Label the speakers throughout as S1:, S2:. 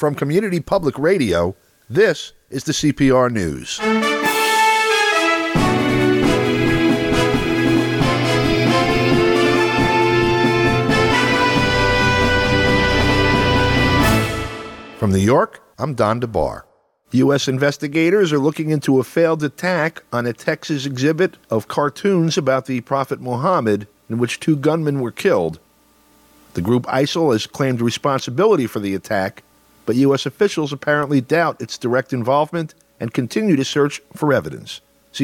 S1: From Community Public Radio, this is the CPR News. From New York, I'm Don DeBar. U.S. investigators are looking into a failed attack on a Texas exhibit of cartoons about the Prophet Muhammad in which 2 gunmen were killed. The group ISIL has claimed responsibility for the attack, but U.S. officials apparently doubt its direct involvement and continue to search for evidence.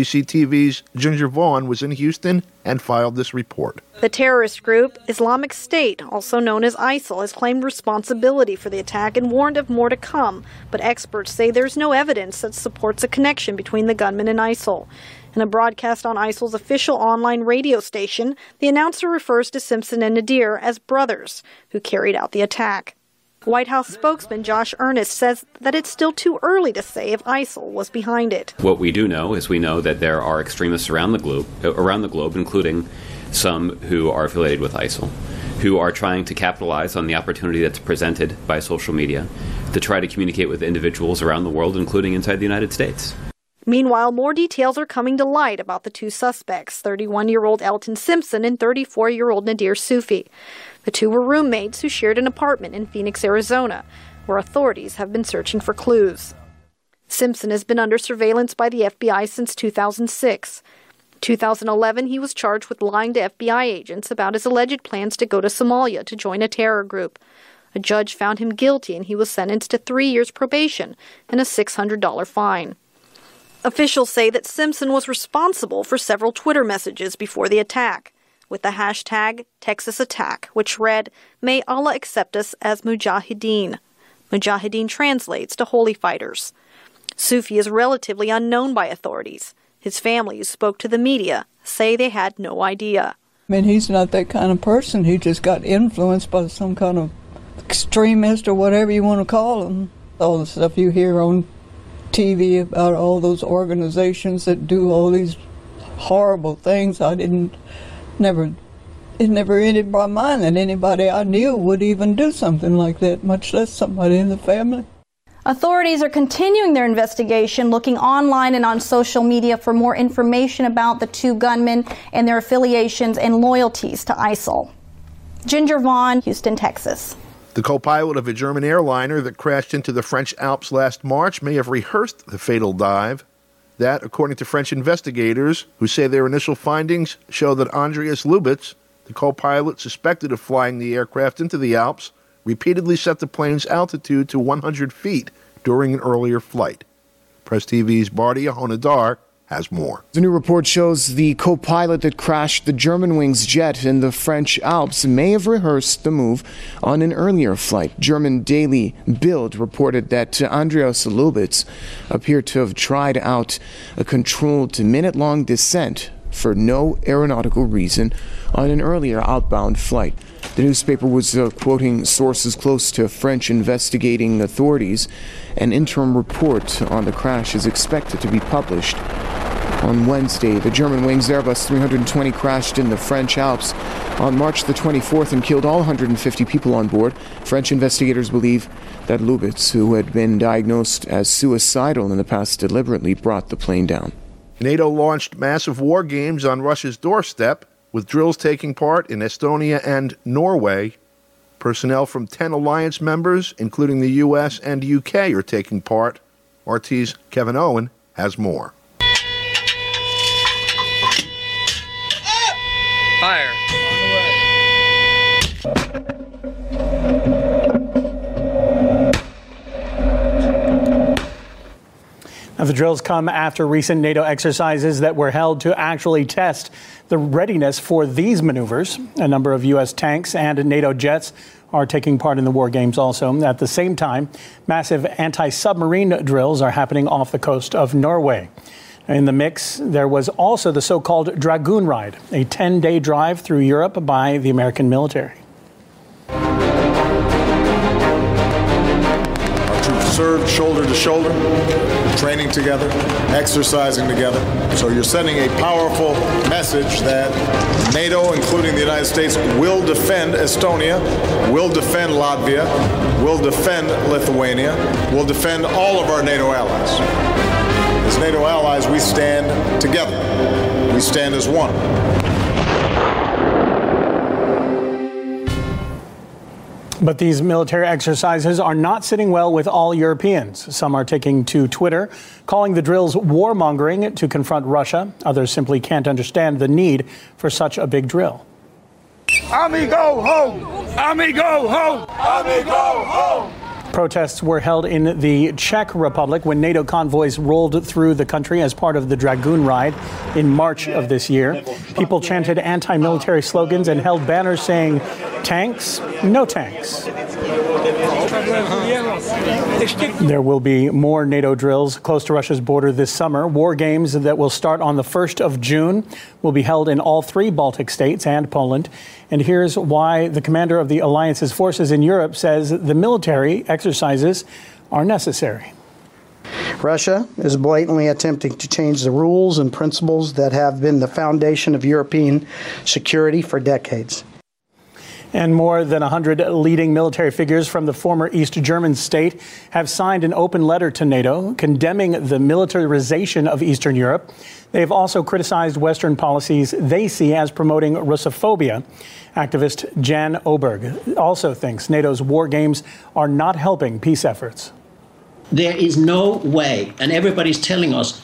S1: CCTV's Ginger Vaughn was in Houston and filed this report.
S2: The terrorist group, Islamic State, also known as ISIL, has claimed responsibility for the attack and warned of more to come, but experts say there's no evidence that supports a connection between the gunmen and ISIL. In a broadcast on ISIL's official online radio station, the announcer refers to Simpson and Nadir as brothers who carried out the attack. White House spokesman Josh Earnest says that it's still too early to say if ISIL was behind it.
S3: What we do know is we know that there are extremists around the globe, including some who are affiliated with ISIL, who are trying to capitalize on the opportunity that's presented by social media to try to communicate with individuals around the world, including inside the United States.
S2: Meanwhile, more details are coming to light about the 2 suspects, 31-year-old Elton Simpson and 34-year-old Nadir Sufi. The 2 were roommates who shared an apartment in Phoenix, Arizona, where authorities have been searching for clues. Simpson has been under surveillance by the FBI since 2006. In 2011, he was charged with lying to FBI agents about his alleged plans to go to Somalia to join a terror group. A judge found him guilty and he was sentenced to 3 years probation and a $600 fine. Officials say that Simpson was responsible for several Twitter messages before the attack, with the hashtag #TexasAttack, which read, "May Allah accept us as Mujahideen." Mujahideen translates to holy fighters. Sufi is relatively unknown by authorities. His family, who spoke to the media, say they had no idea.
S4: I mean, he's not that kind of person. He just got influenced by some kind of extremist or whatever you want to call him. All the stuff you hear on TV about all those organizations that do all these horrible things. It never entered my mind that anybody I knew would even do something like that, much less somebody in the family.
S5: Authorities are continuing their investigation, looking online and on social media for more information about the 2 gunmen and their affiliations and loyalties to ISIL. Ginger Vaughn, Houston, Texas.
S1: The co-pilot of a German airliner that crashed into the French Alps last March may have rehearsed the fatal dive. That, according to French investigators, who say their initial findings show that Andreas Lubitz, the co-pilot suspected of flying the aircraft into the Alps, repeatedly set the plane's altitude to 100 feet during an earlier flight. Press TV's Bardia Honadar has more.
S6: The new report shows the co-pilot that crashed the Germanwings jet in the French Alps may have rehearsed the move on an earlier flight. German daily Bild reported that Andreas Lubitz appeared to have tried out a controlled minute-long descent for no aeronautical reason on an earlier outbound flight. The newspaper was quoting sources close to French investigating authorities. An interim report on the crash is expected to be published on Wednesday. The Germanwings Airbus 320 crashed in the French Alps on March the 24th and killed all 150 people on board. French investigators believe that Lubitz, who had been diagnosed as suicidal in the past, deliberately brought the plane down.
S1: NATO launched massive war games on Russia's doorstep, with drills taking part in Estonia and Norway. Personnel from 10 alliance members, including the U.S. and U.K., are taking part. RT's Kevin Owen has more.
S7: Fire.
S8: Now, the drills come after recent NATO exercises that were held to actually test the readiness for these maneuvers. A number of U.S. tanks and NATO jets are taking part in the war games also. At the same time, massive anti-submarine drills are happening off the coast of Norway. In the mix, there was also the so-called Dragoon Ride, a 10-day drive through Europe by the American military.
S1: Our troops
S7: served shoulder to shoulder, training together, exercising together. So you're sending a powerful message that NATO, including the United States, will defend Estonia, will defend Latvia, will defend Lithuania, will defend all of our NATO allies. As NATO allies, we stand together. We stand as one.
S8: But these military exercises are not sitting well with all Europeans. Some are taking to Twitter, calling the drills warmongering to confront Russia. Others simply can't understand the need for such a big drill.
S9: Army, go home! Army, go home! Army, go home!
S8: Protests were held in the Czech Republic when NATO convoys rolled through the country as part of the Dragoon Ride in March of this year. People chanted anti-military slogans and held banners saying, "Tanks, no tanks." There will be more NATO drills close to Russia's border this summer. War games that will start on the 1st of June will be held in all 3 Baltic states and Poland. And here's why the commander of the alliance's forces in Europe says the military exercises are necessary.
S10: Russia is blatantly attempting to change the rules and principles that have been the foundation of European security for decades.
S8: And more than 100 leading military figures from the former East German state have signed an open letter to NATO condemning the militarization of Eastern Europe. They have also criticized Western policies they see as promoting Russophobia. Activist Jan Oberg also thinks NATO's war games are not helping peace efforts.
S11: There is no way, and everybody's telling us,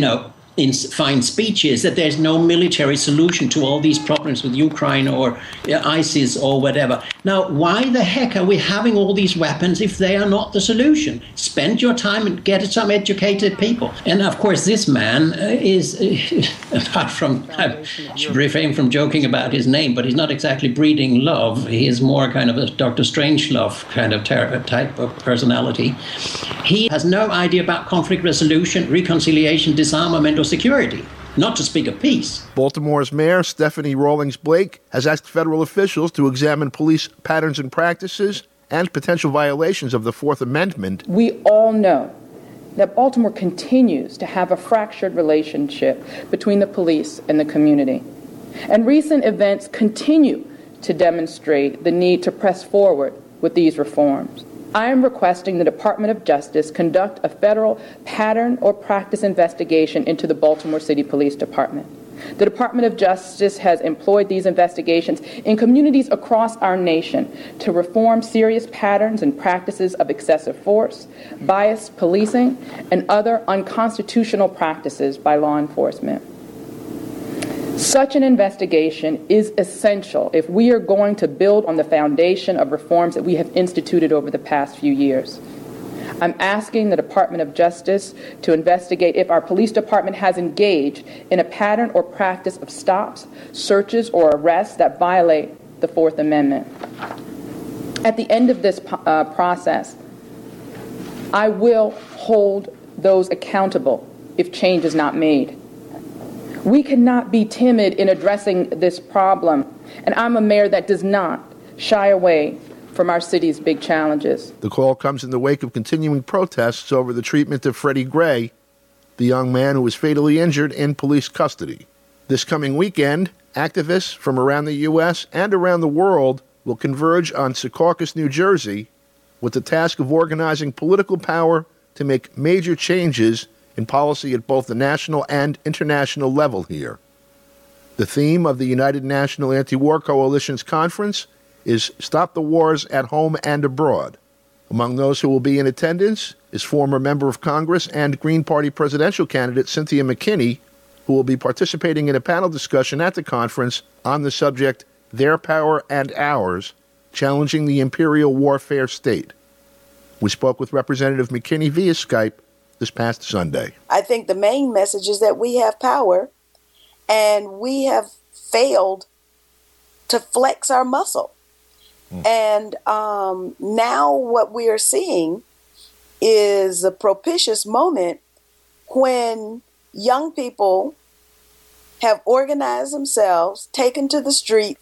S11: in fine speeches, that there's no military solution to all these problems with Ukraine or ISIS or whatever. Now, why the heck are we having all these weapons if they are not the solution? Spend your time and get some educated people. And of course, this man is, apart from, I should refrain from joking about his name, but he's not exactly breeding love. He is more kind of a Dr. Strangelove kind of type of personality. He has no idea about conflict resolution, reconciliation, disarmament, or security, not to speak of peace.
S1: Baltimore's Mayor Stephanie Rawlings Blake has asked federal officials to examine police patterns and practices and potential violations of the Fourth Amendment.
S12: We all know that Baltimore continues to have a fractured relationship between the police and the community. And recent events continue to demonstrate the need to press forward with these reforms. I am requesting the Department of Justice conduct a federal pattern or practice investigation into the Baltimore City Police Department. The Department of Justice has employed these investigations in communities across our nation to reform serious patterns and practices of excessive force, biased policing, and other unconstitutional practices by law enforcement. Such an investigation is essential if we are going to build on the foundation of reforms that we have instituted over the past few years. I'm asking the Department of Justice to investigate if our police department has engaged in a pattern or practice of stops, searches, or arrests that violate the Fourth Amendment. At the end of this process, I will hold those accountable if change is not made. We cannot be timid in addressing this problem, and I'm a mayor that does not shy away from our city's big challenges.
S1: The call comes in the wake of continuing protests over the treatment of Freddie Gray, the young man who was fatally injured in police custody. This coming weekend, activists from around the U.S. and around the world will converge on Secaucus, New Jersey, with the task of organizing political power to make major changes in policy at both the national and international level here. The theme of the United National Anti-War Coalition's conference is Stop the Wars at Home and Abroad. Among those who will be in attendance is former member of Congress and Green Party presidential candidate Cynthia McKinney, who will be participating in a panel discussion at the conference on the subject Their Power and Ours, Challenging the Imperial Warfare State. We spoke with Representative McKinney via Skype this past Sunday.
S13: I think the main message is that we have power and we have failed to flex our muscle. And now what we are seeing is a propitious moment when young people have organized themselves, taken to the street,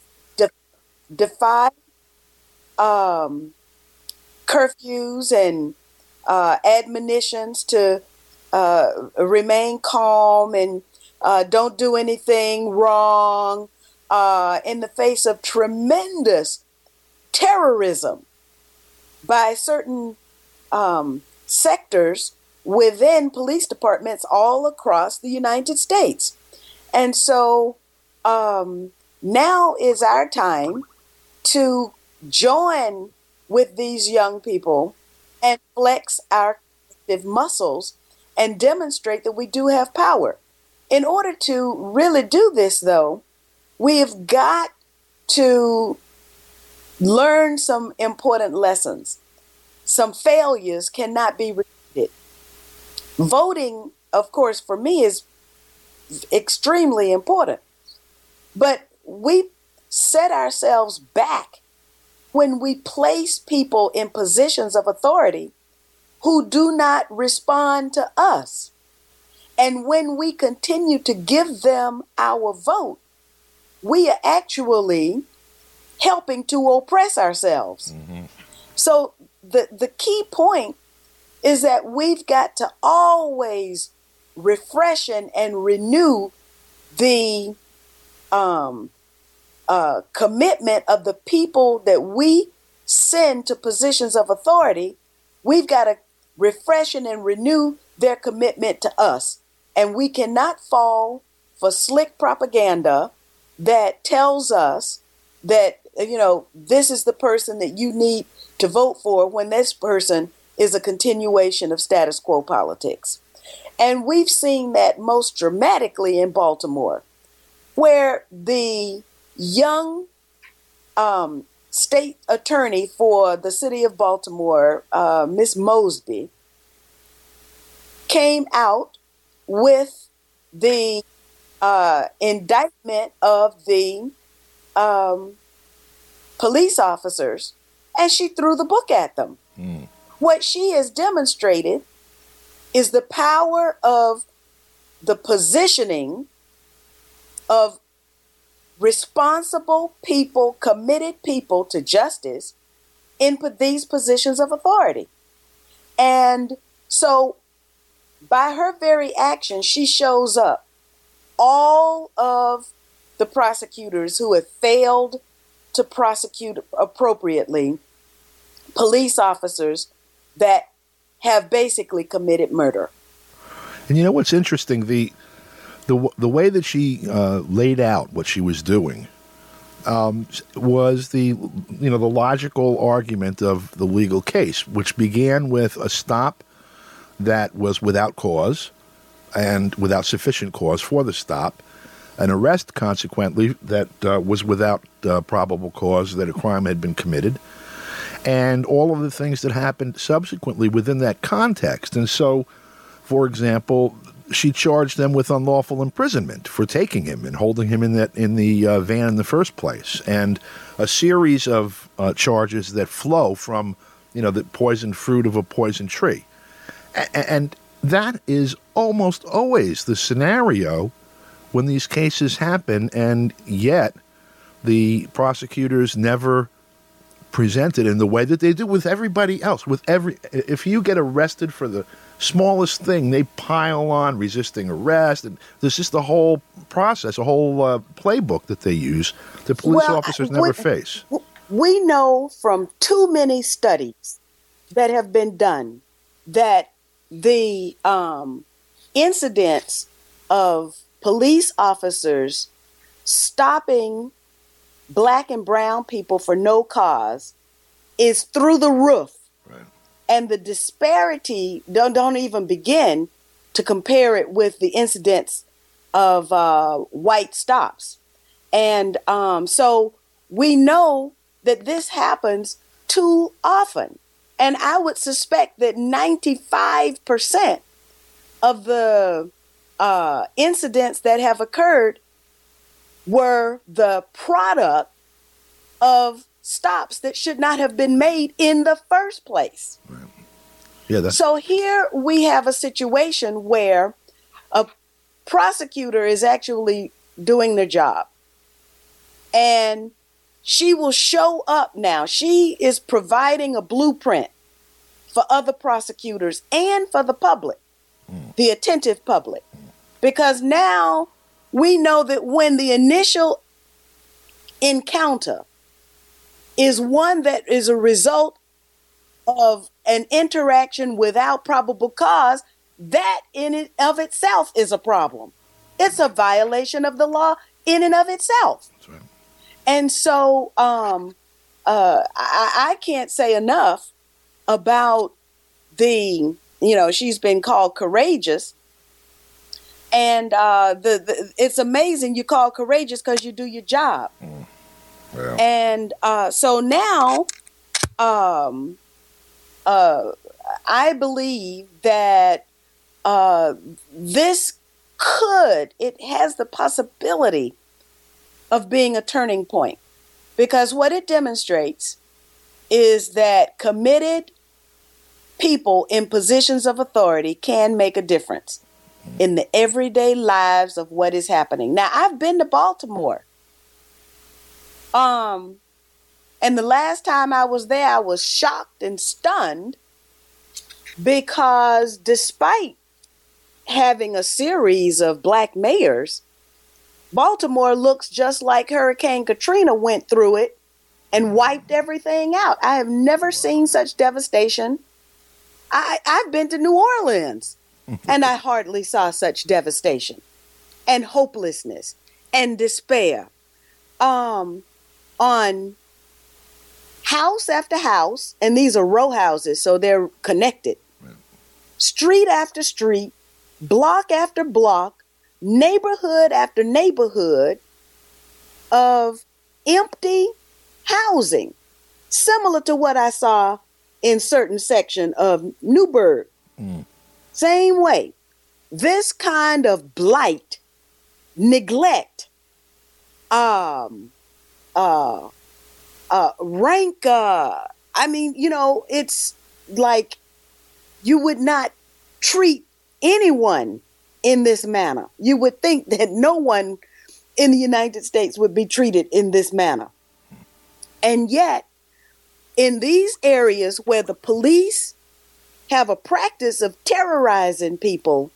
S13: defied curfews and admonitions to remain calm and don't do anything wrong in the face of tremendous terrorism by certain sectors within police departments all across the United States. And so now is our time to join with these young people and flex our collective muscles and demonstrate that we do have power. In order to really do this, though, we've got to learn some important lessons. Some failures cannot be repeated. Voting, of course, for me is extremely important. But we set ourselves back when we place people in positions of authority who do not respond to us. And when we continue to give them our vote, we are actually helping to oppress ourselves. Mm-hmm. So the key point is that we've got to always refreshen and renew the commitment of the people that we send to positions of authority. We've got to refreshen and renew their commitment to us. And we cannot fall for slick propaganda that tells us that, this is the person that you need to vote for when this person is a continuation of status quo politics. And we've seen that most dramatically in Baltimore, where the young state attorney for the city of Baltimore, Miss Mosby, came out with the indictment of the police officers, and she threw the book at them. Mm. What she has demonstrated is the power of the positioning of responsible people, committed people to justice in these positions of authority. And so by her very action, she shows up all of the prosecutors who have failed to prosecute appropriately police officers that have basically committed murder.
S1: And you know what's interesting? The way that she laid out what she was doing was the logical argument of the legal case, which began with a stop that was without cause and without sufficient cause for the stop, an arrest, consequently, that was without probable cause that a crime had been committed, and all of the things that happened subsequently within that context. And so, for example, she charged them with unlawful imprisonment for taking him and holding him in the van in the first place, and a series of charges that flow from the poisoned fruit of a poisoned tree. And that is almost always the scenario when these cases happen, and yet the prosecutors never present it in the way that they do with everybody else. If you get arrested for the smallest thing, they pile on resisting arrest, and there's just a whole process, a whole playbook that they use that police officers never face.
S13: We know from too many studies that have been done that the incidents of police officers stopping black and brown people for no cause is through the roof. Right. And the disparity, don't even begin to compare it with the incidents of white stops. And so we know that this happens too often. And I would suspect that 95% of the incidents that have occurred were the product of stops that should not have been made in the first place. Right. Yeah, so here we have a situation where a prosecutor is actually doing their job, and she will show up now. She is providing a blueprint for other prosecutors and for the public, the attentive public. Because now we know that when the initial encounter is one that is a result of an interaction without probable cause, that in and of itself is a problem. It's a violation of the law in and of itself. That's right. And so I can't say enough about she's been called courageous. And it's amazing you call courageous because you do your job. Yeah. And so now I believe that it has the possibility of being a turning point, because what it demonstrates is that committed people in positions of authority can make a difference in the everyday lives of what is happening. Now, I've been to Baltimore. And the last time I was there, I was shocked and stunned because despite having a series of black mayors, Baltimore looks just like Hurricane Katrina went through it and wiped everything out. I have never seen such devastation. I've been to New Orleans and I hardly saw such devastation and hopelessness and despair. On house after house, and these are row houses, so they're connected. Right. Street after street, block after block, neighborhood after neighborhood of empty housing, similar to what I saw in certain section of Newburgh. Same way. This kind of blight, neglect, rank, it's like you would not treat anyone in this manner. You would think that no one in the United States would be treated in this manner. And yet, in these areas where the police have a practice of terrorizing people,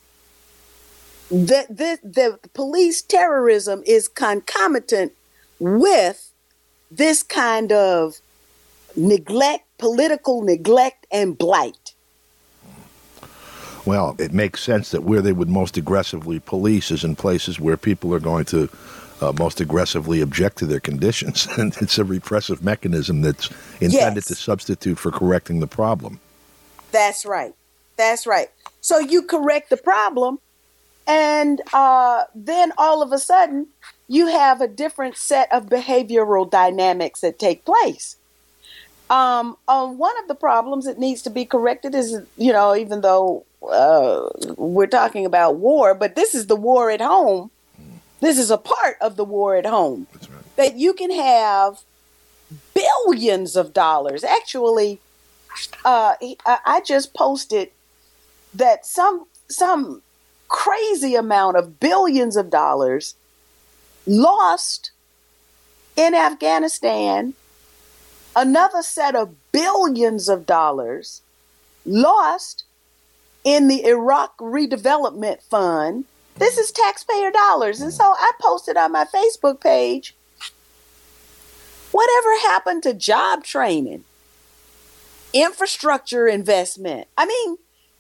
S13: the police terrorism is concomitant with this kind of neglect, political neglect and blight.
S1: Well, it makes sense that where they would most aggressively police is in places where people are going to most aggressively object to their conditions. And it's a repressive mechanism that's intended to substitute for correcting the problem. That's right. That's right. So you correct the problem, and then all of a sudden, you have a different set of behavioral dynamics that take place. One of the problems that needs to be corrected is, even though we're talking about war, but this is the war at home. This is a part of the war at home. That's right. That you can have billions of dollars. Actually, I just posted that some crazy amount of billions of dollars lost in Afghanistan, another set of billions of dollars lost in the Iraq Redevelopment Fund. This is taxpayer dollars. And so I posted on my Facebook page, whatever happened to job training, infrastructure investment? I mean,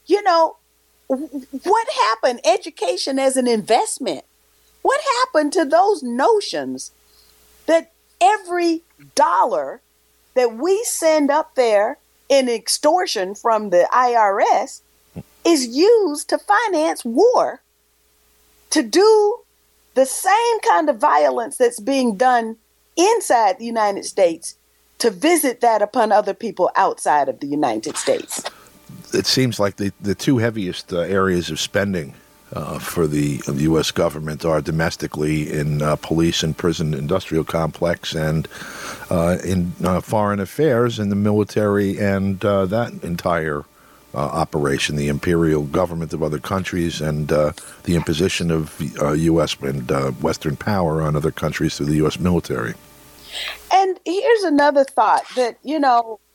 S1: what happened? Education as an investment. What happened to those notions that every dollar that we send up there in extortion from the IRS is used to finance war, to do the same kind of violence that's being done inside the United States, to visit that upon other people outside of the United States? It seems like the two heaviest areas of spending for the U.S. government are domestically in police and prison industrial complex, and in foreign affairs in the military and that entire operation, the imperial government of other countries, and the imposition of U.S. and Western power on other countries through the U.S. military. And here's another thought that,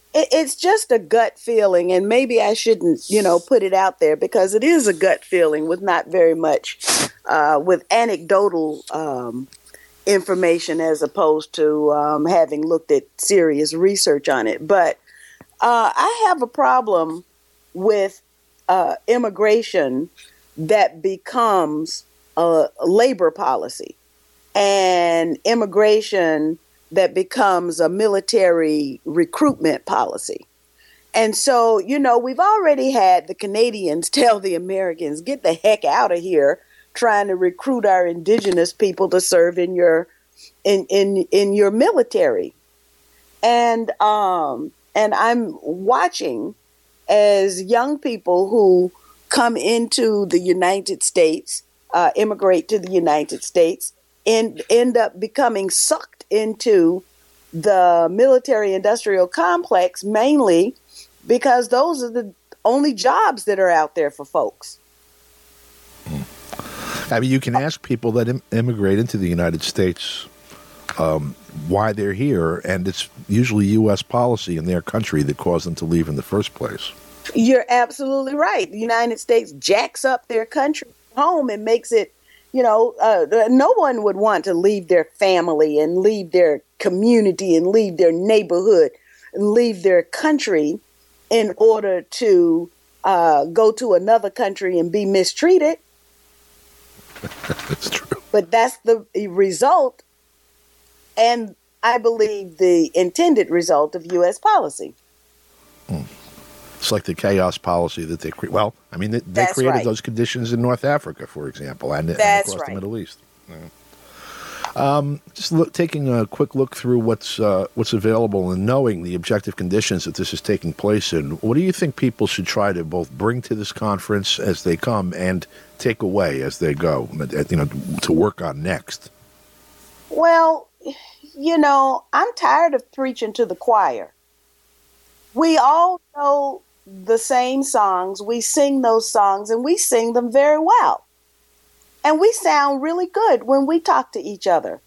S13: it's just a gut feeling, and maybe I shouldn't, put it out there because it is a gut feeling with not very much, with anecdotal information as opposed to having looked at serious research on it. But I have a problem with immigration that becomes a labor policy and immigration that becomes a military recruitment policy. And so, we've already had the Canadians tell the Americans, get the heck out of here, trying to recruit our indigenous people to serve in your military. And I'm watching as young people who come into the United States, immigrate to the United States, and end up becoming sucked into the military-industrial complex, mainly because those are the only jobs that are out there for folks.
S1: I mean, you can ask people that immigrate into the United States why they're here, and it's usually U.S. policy in their country that caused them to leave in the first place.
S13: You're absolutely right. The United States jacks up their country home and makes it, no one would want to leave their family and leave their community and leave their neighborhood and leave their country in order to go to another country and be mistreated.
S1: That's true.
S13: But that's the result, and I believe the intended result of U.S. policy.
S1: It's like the chaos policy that they created. Well, I mean, they created those conditions in North Africa, for example, and across the Middle East. Yeah. Just taking a quick look through what's available and knowing the objective conditions that this is taking place in, what do you think people should try to both bring to this conference as they come and take away as they go, to work on next?
S13: Well, I'm tired of preaching to the choir. We all know the same songs. We sing those songs, and we sing them very well. And we sound really good when we talk to each other.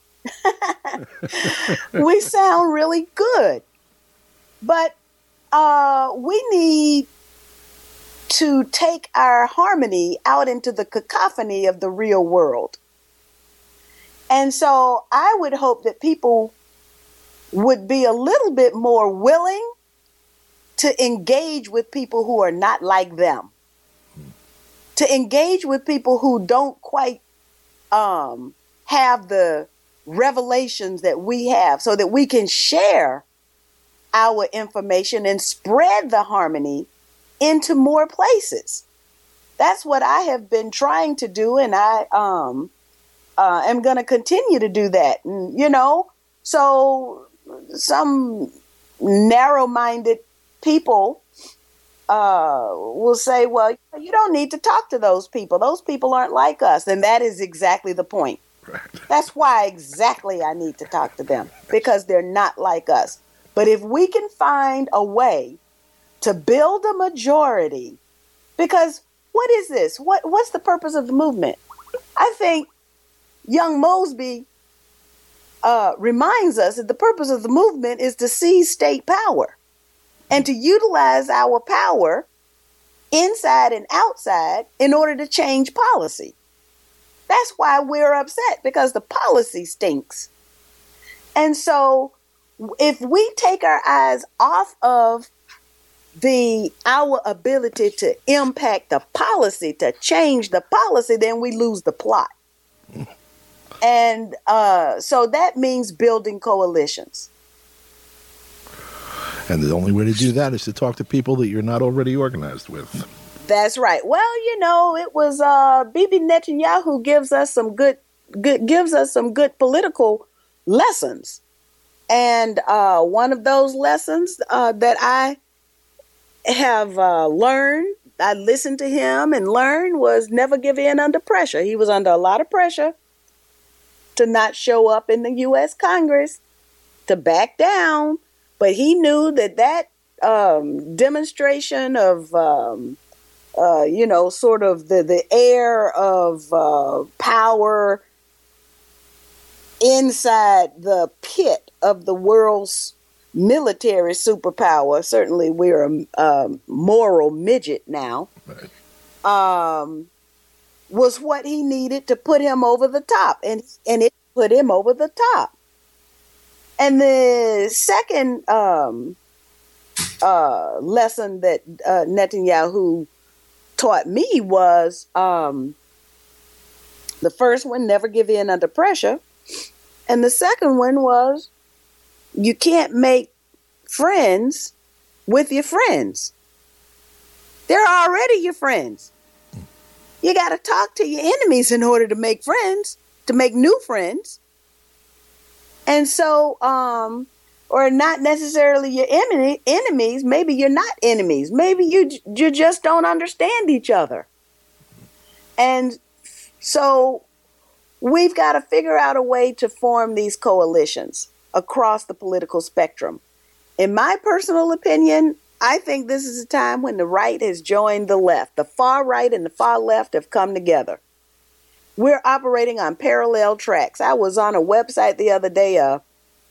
S13: We sound really good. But we need to take our harmony out into the cacophony of the real world. And so I would hope that people would be a little bit more willing to engage with people who are not like them, to engage with people who don't quite have the revelations that we have, so that we can share our information and spread the harmony into more places. That's what I have been trying to do, and I am going to continue to do that. And, so some narrow-minded people will say, well, you don't need to talk to those people. Those people aren't like us. And that is exactly the point. Right. That's why exactly I need to talk to them, because they're not like us. But if we can find a way to build a majority, because what is this? What's the purpose of the movement? I think young Mosby reminds us that the purpose of the movement is to seize state power and to utilize our power inside and outside in order to change policy. That's why we're upset, because the policy stinks. And so if we take our eyes off of our ability to impact the policy, to change the policy, then we lose the plot. And so that means building coalitions.
S1: And the only way to do that is to talk to people that you're not already organized with.
S13: That's right. Well, it was Bibi Netanyahu gives us some good political lessons. And one of those lessons that I have learned, I listened to him and learned, was never give in under pressure. He was under a lot of pressure to not show up in the U.S. Congress, to back down. But he knew that demonstration of, sort of the air of power inside the pit of the world's military superpower. Certainly we're a moral midget now. Right. Was what he needed to put him over the top. And it put him over the top. And the second lesson that Netanyahu taught me was the first one, never give in under pressure. And the second one was you can't make friends with your friends. They're already your friends. You got to talk to your enemies in order to make friends, to make new friends. And so, or not necessarily your enemies. Maybe you're not enemies. Maybe you just don't understand each other. And so we've got to figure out a way to form these coalitions across the political spectrum. In my personal opinion, I think this is a time when the right has joined the left. The far right and the far left have come together. We're operating on parallel tracks. I was on a website the other day, a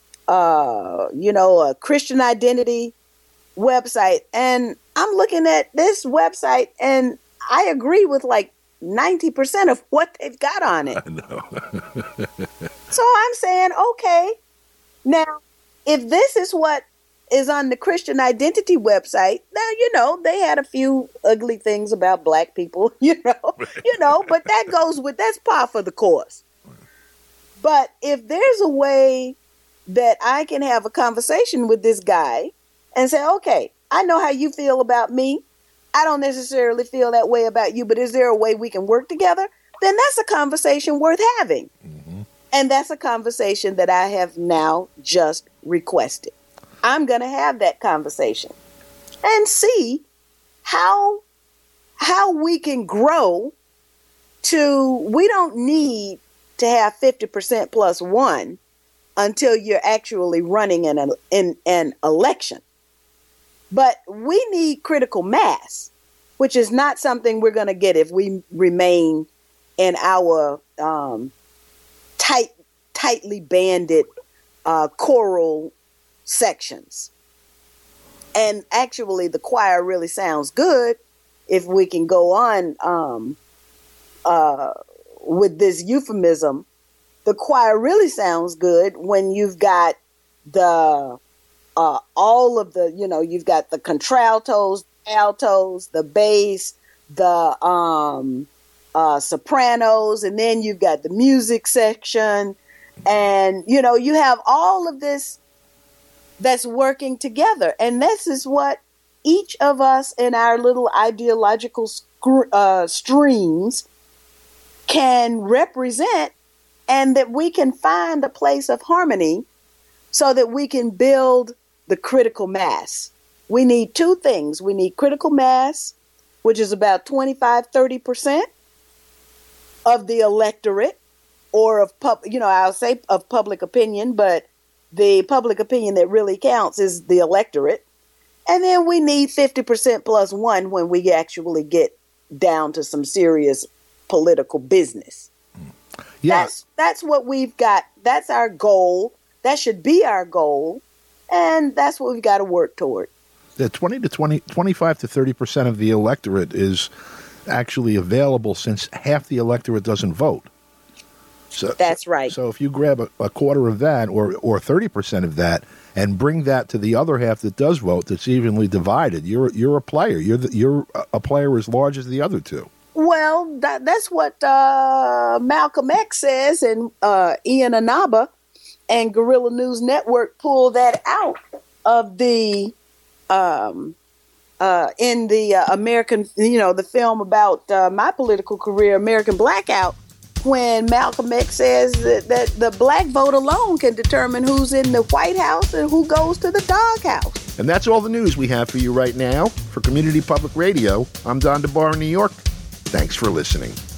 S13: Christian identity website, and I'm looking at this website, and I agree with like 90% of what they've got on it.
S1: I know.
S13: So I'm saying, okay, now, if this is what is on the Christian Identity website, now, they had a few ugly things about black people, but that's par for the course. But if there's a way that I can have a conversation with this guy and say, okay, I know how you feel about me. I don't necessarily feel that way about you, but is there a way we can work together? Then that's a conversation worth having. Mm-hmm. And that's a conversation that I have now just requested. I'm going to have that conversation and see how we can grow to, we don't need to have 50% plus one until you're actually running in an election. But we need critical mass, which is not something we're going to get if we remain in our tightly banded choral sections. And actually, the choir really sounds good if we can go on with this euphemism. The choir really sounds good when you've got the all of the, you've got the contraltos, altos, the bass, the sopranos, and then you've got the music section, and you have all of this that's working together. And this is what each of us in our little ideological streams can represent, and that we can find a place of harmony so that we can build the critical mass. We need two things. We need critical mass, which is about 25-30% of the electorate, or of I'll say of public opinion, but the public opinion that really counts is the electorate. And then we need 50% plus one when we actually get down to some serious political business. Yeah. That's what we've got. That's our goal. That should be our goal. And that's what we've got to work toward.
S1: The 25 to 30% of the electorate is actually available, since half the electorate doesn't vote. So
S13: that's right.
S1: So if you grab a quarter of that, or 30% of that, and bring that to the other half that does vote, that's evenly divided, you're a player. You're a player as large as the other two.
S13: Well, that's what Malcolm X says, and Ian Anaba and Guerrilla News Network pulled that out of the in the American, the film about my political career, American Blackout, when Malcolm X says that the black vote alone can determine who's in the White House and who goes to the doghouse.
S1: And that's all the news we have for you right now. For Community Public Radio, I'm Don DeBar in New York. Thanks for listening.